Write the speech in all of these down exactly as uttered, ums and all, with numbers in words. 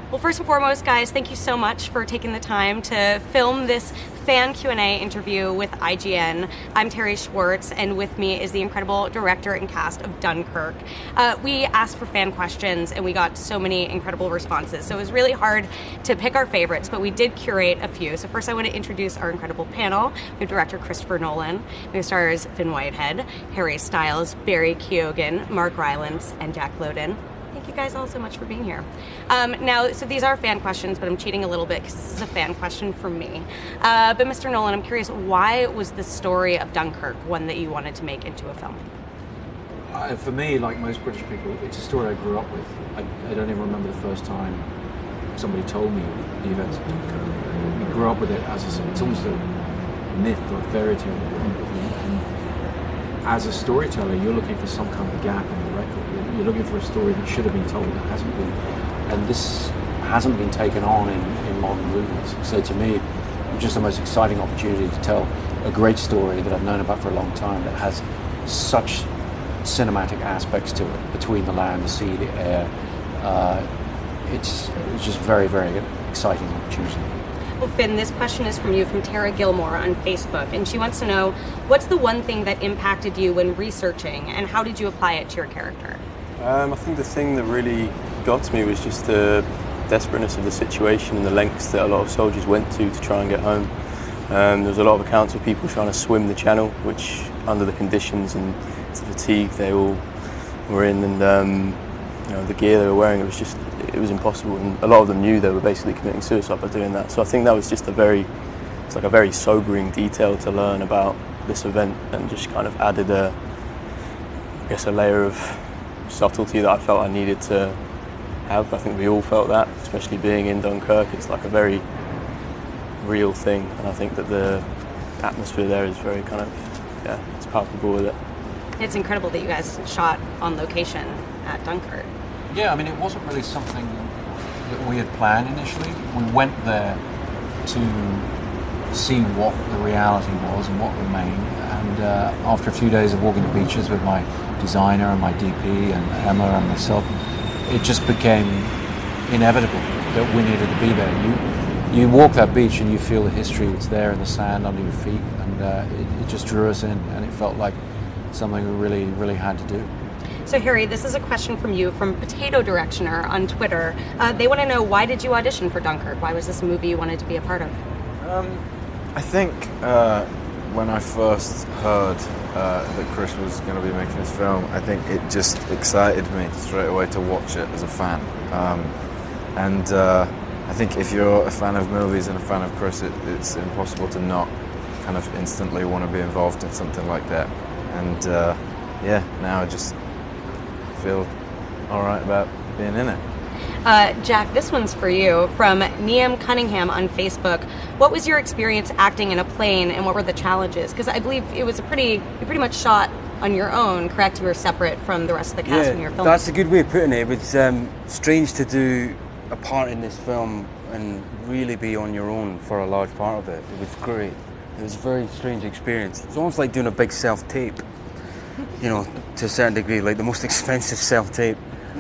Well, first and foremost, guys, thank you so much for taking the time to film this fan Q and A interview with I G N. I'm Terry Schwartz, and with me is the incredible director and cast of Dunkirk. Uh, we asked for fan questions, and we got so many incredible responses, so it was really hard to pick our favorites, but we did curate a few. So first I want to introduce our incredible panel. We have director Christopher Nolan, we have stars Finn Whitehead, Harry Styles, Barry Keoghan, Mark Rylance, and Jack Lowden. Thank you guys all so much for being here. Um, now, so these are fan questions, but I'm cheating a little bit because this is a fan question from me. Uh, but Mister Nolan, I'm curious, why was the story of Dunkirk one that you wanted to make into a film? Uh, for me, like most British people, it's a story I grew up with. I, I don't even remember the first time somebody told me the events of Dunkirk. We grew up with it as a, it's almost a myth or a fairy tale. And as a storyteller, you're looking for some kind of gap in the record. You're looking for a story that should have been told that hasn't been, and this hasn't been taken on in, in modern movies. So to me, it's just the most exciting opportunity to tell a great story that I've known about for a long time that has such cinematic aspects to it, between the land, the sea, the air. Uh, it's, it's just very, very exciting opportunity. Well, Finn, this question is from you, from Tara Gilmore on Facebook, and she wants to know, what's the one thing that impacted you when researching, and how did you apply it to your character? Um, I think the thing that really got to me was just the desperateness of the situation and the lengths that a lot of soldiers went to to try and get home. Um, there was a lot of accounts of people trying to swim the channel, which under the conditions and the fatigue they all were in, and um, you know, the gear they were wearing, it was just, it was impossible, and a lot of them knew they were basically committing suicide by doing that. So I think that was just a very, it's like a very sobering detail to learn about this event, and just kind of added a, I guess, a layer of subtlety that I felt I needed to have. I think we all felt that, especially being in Dunkirk. It's like a very real thing, and I think that the atmosphere there is very kind of, yeah, it's palpable with it. It's incredible that you guys shot on location at Dunkirk. Yeah, I mean, it wasn't really something that we had planned initially. We went there to see what the reality was and what remained, and uh, after a few days of walking the beaches with my designer and my D P and Emma and myself, it just became inevitable that we needed to be there. You you walk that beach and you feel the history that's there in the sand under your feet, and uh, it, it just drew us in, and it felt like something we really, really had to do. So Harry, this is a question from you, from Potato Directioner on Twitter. Uh, they want to know, why did you audition for Dunkirk? Why was this a movie you wanted to be a part of? Um, I think uh, when I first heard uh, that Chris was going to be making this film, I think it just excited me straight away to watch it as a fan. Um, and uh, I think if you're a fan of movies and a fan of Chris, it, it's impossible to not kind of instantly want to be involved in something like that. And uh, yeah, now I just feel all right about being in it. Uh, Jack, this one's for you, from Niam Cunningham on Facebook. What was your experience acting in a plane, and what were the challenges? Because I believe it was a pretty, you pretty much shot on your own, correct? You were separate from the rest of the cast yeah, when you were filming. That's a good way of putting it. It was um, strange to do a part in this film and really be on your own for a large part of it. It was great. It was a very strange experience. It's almost like doing a big self-tape, you know, to a certain degree, like the most expensive self-tape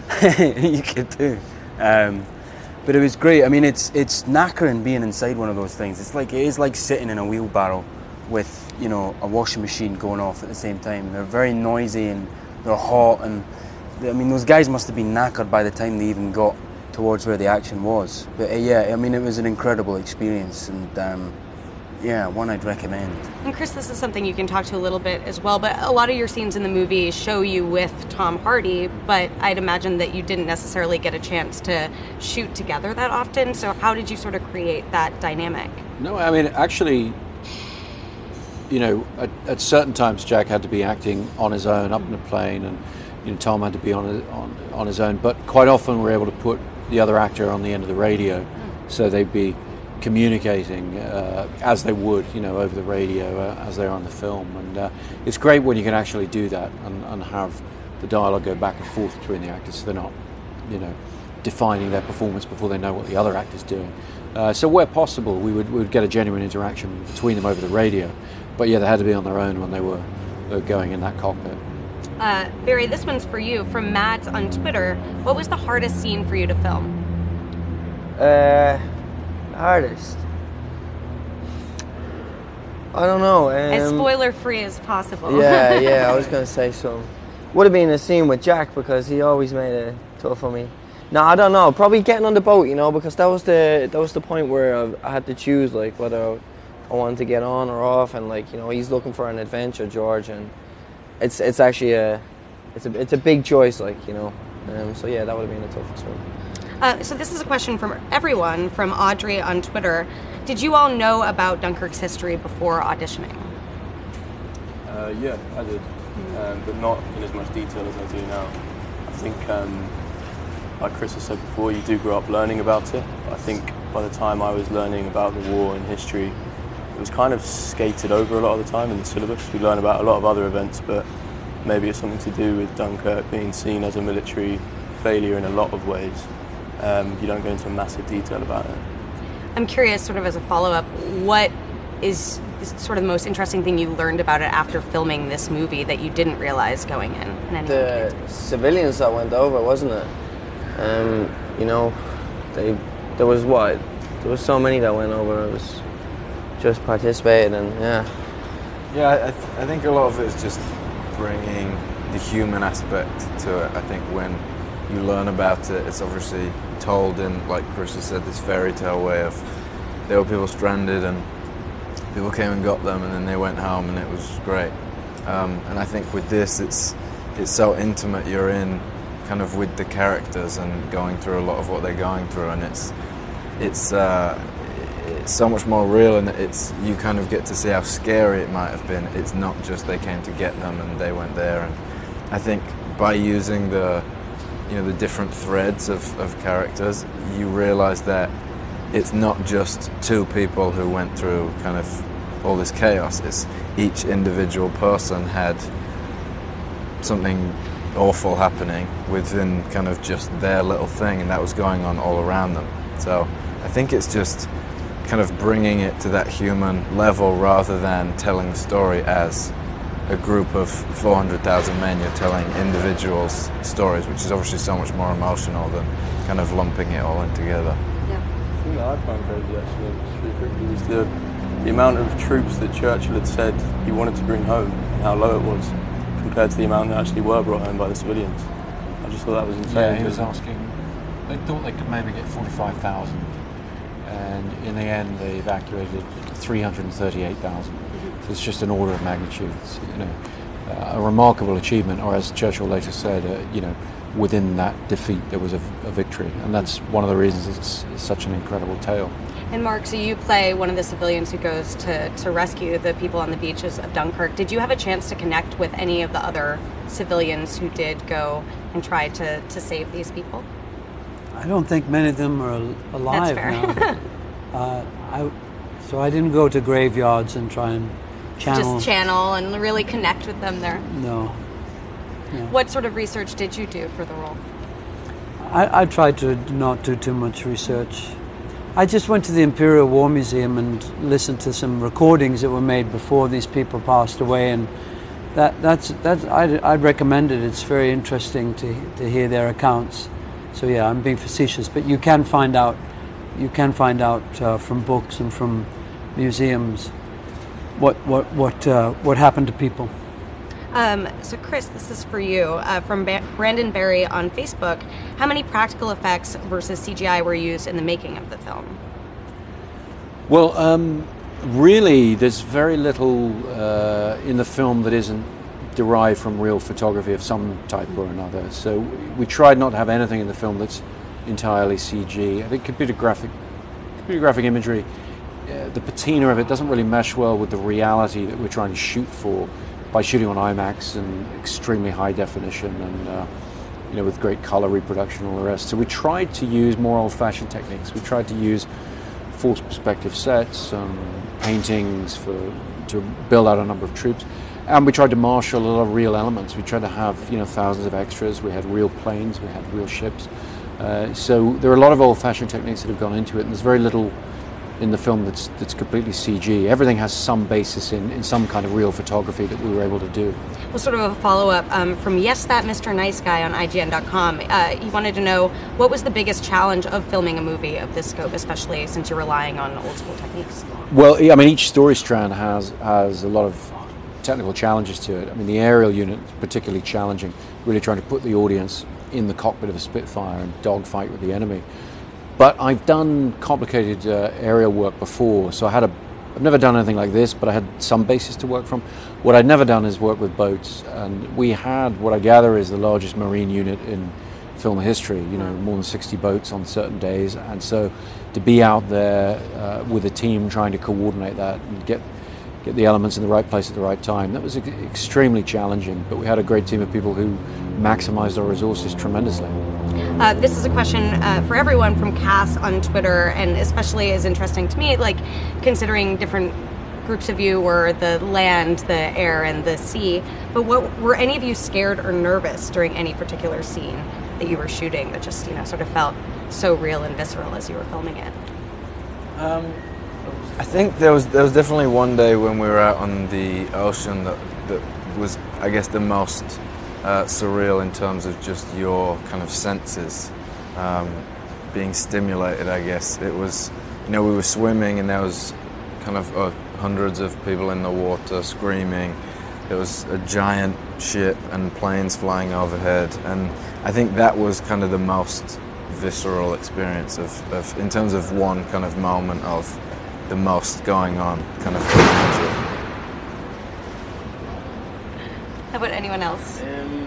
you could do. Um, but it was great. I mean, it's it's knackering being inside one of those things. It's like, it is like sitting in a wheelbarrow with, you know, a washing machine going off at the same time. They're very noisy and they're hot, and I mean, those guys must have been knackered by the time they even got towards where the action was. But uh, yeah, I mean, it was an incredible experience, and um, yeah, one I'd recommend. And Chris, this is something you can talk to a little bit as well, but a lot of your scenes in the movie show you with Tom Hardy, but I'd imagine that you didn't necessarily get a chance to shoot together that often, so how did you sort of create that dynamic? No, I mean, actually, you know, at, at certain times Jack had to be acting on his own up in a plane, and you know, Tom had to be on, on, on his own, but quite often we were able to put the other actor on the end of the radio, mm. so they'd be communicating uh, as they would, you know, over the radio uh, as they're on the film, and uh, it's great when you can actually do that and, and have the dialogue go back and forth between the actors, so they're not, you know, defining their performance before they know what the other actor's doing. Uh, so where possible, we would, we would get a genuine interaction between them over the radio, but yeah, they had to be on their own when they were, they were going in that cockpit. Uh, Barry, this one's for you, from Mads on Twitter. What was the hardest scene for you to film? Uh, hardest. I don't know. Um, as spoiler-free as possible. Yeah, yeah. I was gonna say so. Would have been a scene with Jack because he always made it tough on me. No, I don't know. Probably getting on the boat, you know, because that was the that was the point where I, I had to choose like whether I wanted to get on or off, and like you know he's looking for an adventure, George, and it's it's actually a it's a it's a big choice, like you know. Um, so yeah, that would have been the toughest one. Uh, so this is a question from everyone, from Audrey on Twitter. Did you all know about Dunkirk's history before auditioning? Uh, yeah, I did, um, but not in as much detail as I do now. I think, um, like Chris has said before, you do grow up learning about it. But I think by the time I was learning about the war and history, it was kind of skated over a lot of the time in the syllabus. We learn about a lot of other events, but maybe it's something to do with Dunkirk being seen as a military failure in a lot of ways. Um, you don't go into massive detail about it. I'm curious, sort of as a follow-up, what is sort of the most interesting thing you learned about it after filming this movie that you didn't realize going in? in any the way? Civilians that went over, wasn't it? Um, you know, they there was what? There was so many that went over. It was just participating, and yeah. Yeah, I, th- I think a lot of it is just bringing the human aspect to it. I think when you learn about it, it's obviously told in, like Chris has said, this fairy tale way of there were people stranded and people came and got them and then they went home and it was great. Um, and I think with this, it's it's so intimate. You're in kind of with the characters and going through a lot of what they're going through, and it's it's uh, it's so much more real, and it's you kind of get to see how scary it might have been. It's not just they came to get them and they went there. And I think by using the you know the different threads of, of characters, you realise that it's not just two people who went through kind of all this chaos. It's each individual person had something awful happening within kind of just their little thing, and that was going on all around them. So I think it's just kind of bringing it to that human level rather than telling the story as a group of four hundred thousand men. You're telling individuals' stories, which is obviously so much more emotional than kind of lumping it all in together. Yeah. The thing that I found crazy actually was the, the amount of troops that Churchill had said he wanted to bring home and how low it was compared to the amount that actually were brought home by the civilians. I just thought that was insane. Yeah, he was asking, they thought they could maybe get forty-five thousand, and in the end they evacuated three hundred thirty-eight thousand. So it's just an order of magnitude. It's, you know, uh, a remarkable achievement, or as Churchill later said, uh, you know, within that defeat there was a, a victory, and that's one of the reasons it's, it's such an incredible tale. And Mark, so you play one of the civilians who goes to, to rescue the people on the beaches of Dunkirk. Did you have a chance to connect with any of the other civilians who did go and try to, to save these people? I don't think many of them are al- alive That's fair. now. uh, I, so I didn't go to graveyards and try and channel. Just channel and really connect with them there. No. no. What sort of research did you do for the role? I, I tried to not do too much research. I just went to the Imperial War Museum and listened to some recordings that were made before these people passed away, and that that's that's I'd, I'd recommend it. It's very interesting to to hear their accounts. So yeah, I'm being facetious, but you can find out you can find out uh, from books and from museums what what what uh, what happened to people. Um, so Chris, this is for you. Uh, from ba- Brandon Barry on Facebook, how many practical effects versus C G I were used in the making of the film? Well, um, really, there's very little uh, in the film that isn't derived from real photography of some type or another. So we tried not to have anything in the film that's entirely C G. I think computer graphic, computer graphic imagery, uh, the patina of it doesn't really mesh well with the reality that we're trying to shoot for by shooting on IMAX and extremely high definition and uh, you know, with great color reproduction and all the rest. So we tried to use more old-fashioned techniques. We tried to use forced perspective sets, um, paintings for to build out a number of troops, and we tried to marshal a lot of real elements. We tried to have you know thousands of extras. We had real planes. We had real ships. Uh, so there are a lot of old-fashioned techniques that have gone into it, and there's very little in the film that's that's completely C G. Everything has some basis in, in some kind of real photography that we were able to do. well, sort of a follow-up um, from Yes That Mister Nice Guy on I G N dot com. Uh, he wanted to know, what was the biggest challenge of filming a movie of this scope, especially since you're relying on old school techniques? Well, I mean, each story strand has has a lot of technical challenges to it. I mean, the aerial unit is particularly challenging, really trying to put the audience in the cockpit of a Spitfire and dogfight with the enemy. But I've done complicated uh, aerial work before, so I had a I've never done anything like this, but I had some basis to work from. What I'd never done is work with boats, and we had what I gather is the largest marine unit in film history, you know, more than sixty boats on certain days, and so to be out there uh, with a team trying to coordinate that and get get the elements in the right place at the right time, that was ex- extremely challenging, but we had a great team of people who maximized our resources tremendously. Uh, this is a question uh, for everyone from Cass on Twitter, and especially is interesting to me, like considering different groups of you were the land, the air, and the sea. But what were any of you scared or nervous during any particular scene that you were shooting that just, you know, sort of felt so real and visceral as you were filming it? Um, I think there was there was definitely one day when we were out on the ocean that that was, I guess, the most uh, surreal in terms of just your kind of senses um, being stimulated. I guess it was, you know, we were swimming and there was kind of uh, hundreds of people in the water screaming. There was a giant ship and planes flying overhead, and I think that was kind of the most visceral experience of, of in terms of one kind of moment of the most going on kind of imagery. How about anyone else? Um,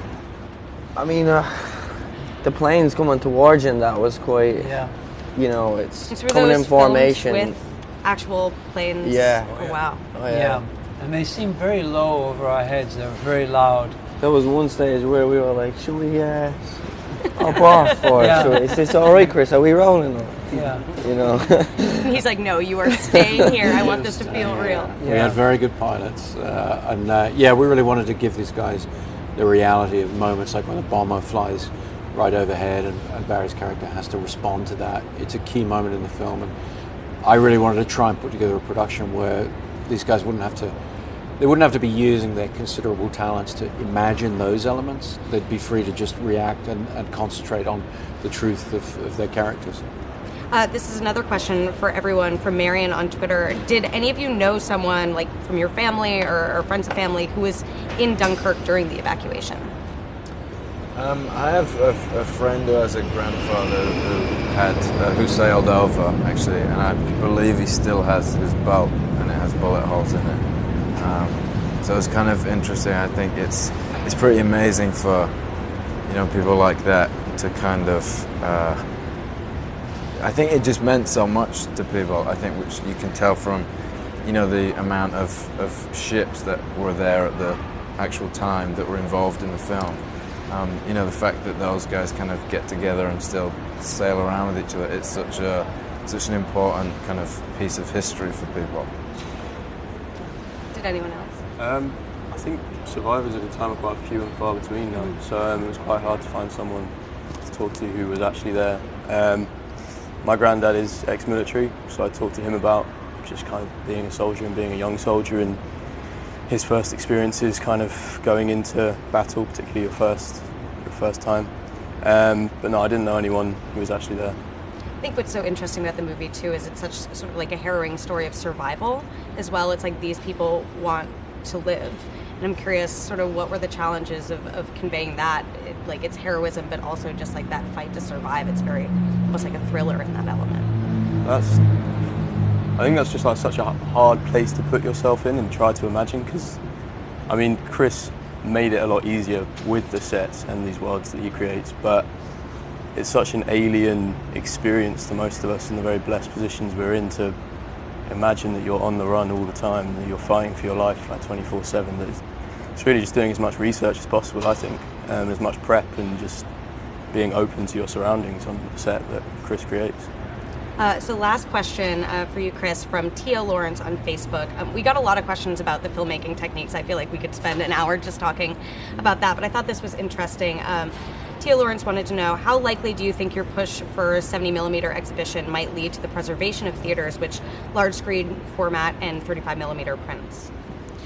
I mean, uh, the planes coming towards him, that was quite, Yeah. you know, it's These were coming those in formation. filmed with actual planes? Yeah. Oh, wow. Oh, Yeah. And they seemed very low over our heads. They were very loud. There was one stage where we were like, should we uh, hop off? Or Yeah. should we, is this all right, Chris? Are we rolling? Or, Yeah. you know? And he's like, no, you are staying here. I want this to feel real. We had very good pilots, uh, and uh, yeah, we really wanted to give these guys the reality of moments like when a bomber flies right overhead and, and Barry's character has to respond to that. It's a key moment in the film, and I really wanted to try and put together a production where these guys wouldn't have to they wouldn't have to be using their considerable talents to imagine those elements. They'd be free to just react and, and concentrate on the truth of, of their characters. Uh, this is another question for everyone from Marion on Twitter. Did any of you know someone, like from your family or, or friends of family, who was in Dunkirk during the evacuation? Um, I have a, a friend who has a grandfather who had uh, who sailed over actually, and I believe he still has his boat and it has bullet holes in it. Um, so it's kind of interesting. I think it's it's pretty amazing for, you know, people like that to kind of. Uh, I think it just meant so much to people. I think, which you can tell from, you know, the amount of, of ships that were there at the actual time that were involved in the film. Um, you know, the fact that those guys kind of get together and still sail around with each other. It's such a such an important kind of piece of history for people. Did anyone else? Um, I think survivors at the time are quite few and far between now, so um, it was quite hard to find someone to talk to who was actually there. Um, my granddad is ex-military, so I talked to him about just kind of being a soldier and being a young soldier and his first experiences kind of going into battle, particularly your first, your first time. Um, but no, I didn't know anyone who was actually there. I think what's so interesting about the movie too is it's such sort of like a harrowing story of survival as well. It's like these people want to live, and I'm curious sort of what were the challenges of, of conveying that, it, like it's heroism but also just like that fight to survive. It's very almost like a thriller in that element. That's, I think that's just like such a hard place to put yourself in and try to imagine, because I mean Chris made it a lot easier with the sets and these worlds that he creates, but it's such an alien experience to most of us in the very blessed positions we're in to imagine that you're on the run all the time and that you're fighting for your life like twenty-four seven. That it's, it's really just doing as much research as possible, I think, um, as much prep and just being open to your surroundings on the set that Chris creates. Uh, so last question uh, for you, Chris, from Tia Lawrence on Facebook. Um, we got a lot of questions about the filmmaking techniques. I feel like we could spend an hour just talking about that, but I thought this was interesting. Um, Tia Lawrence wanted to know, how likely do you think your push for seventy millimeter exhibition might lead to the preservation of theaters which large screen format and thirty-five millimeter prints?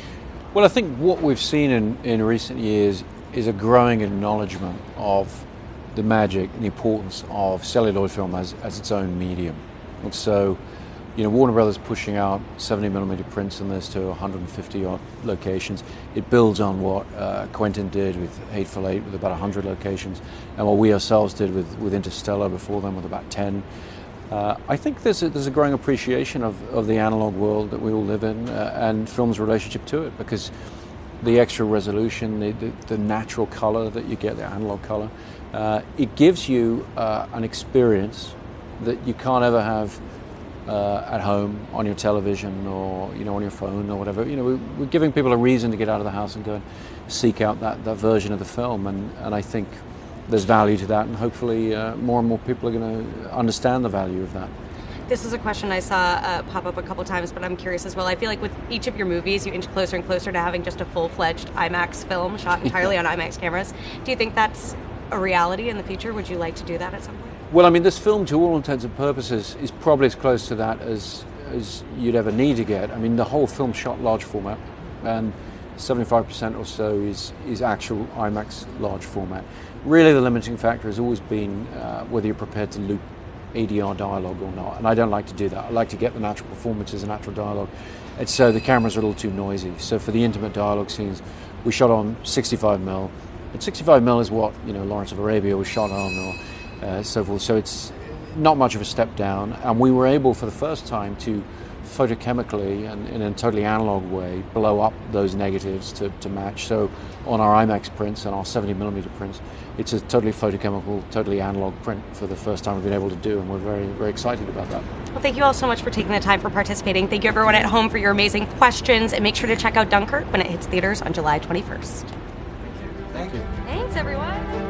Well, I think what we've seen in, in recent years is a growing acknowledgement of the magic and the importance of celluloid film as, as its own medium. And so, you know, Warner Brothers pushing out seventy millimeter prints in this to one hundred fifty odd locations. It builds on what uh, Quentin did with Hateful Eight with about one hundred locations, and what we ourselves did with, with Interstellar before them with about ten. Uh, I think there's a, there's a growing appreciation of, of the analog world that we all live in, uh, and film's relationship to it, because the extra resolution, the, the, the natural color that you get, the analog color, uh, it gives you uh, an experience that you can't ever have uh, at home on your television or, you know, on your phone or whatever. You know, we, we're giving people a reason to get out of the house and go and seek out that, that version of the film, and, and I think there's value to that, and hopefully uh, more and more people are going to understand the value of that. This is a question I saw uh, pop up a couple times, but I'm curious as well. I feel like with each of your movies, you inch closer and closer to having just a full-fledged IMAX film shot entirely on IMAX cameras. Do you think that's a reality in the future? Would you like to do that at some point? Well, I mean, this film, to all intents and purposes, is probably as close to that as as you'd ever need to get. I mean, the whole film shot large format, and seventy-five percent or so is, is actual IMAX large format. Really, the limiting factor has always been uh, whether you're prepared to loop A D R dialogue or not, and I don't like to do that. I like to get the natural performances and natural dialogue, and so the cameras are a little too noisy. So for the intimate dialogue scenes, we shot on sixty-five mil, and sixty-five mil is what, you know, Lawrence of Arabia was shot on, or uh, so forth. So it's not much of a step down, and we were able for the first time to photochemically and in a totally analog way blow up those negatives to, to match. So on our IMAX prints and our seventy millimeter prints, it's a totally photochemical, totally analog print for the first time we've been able to do, and we're very, very excited about that. Well, thank you all so much for taking the time for participating. Thank you everyone at home for your amazing questions, and make sure to check out Dunkirk when it hits theaters on July twenty-first. Thank you. Thanks everyone.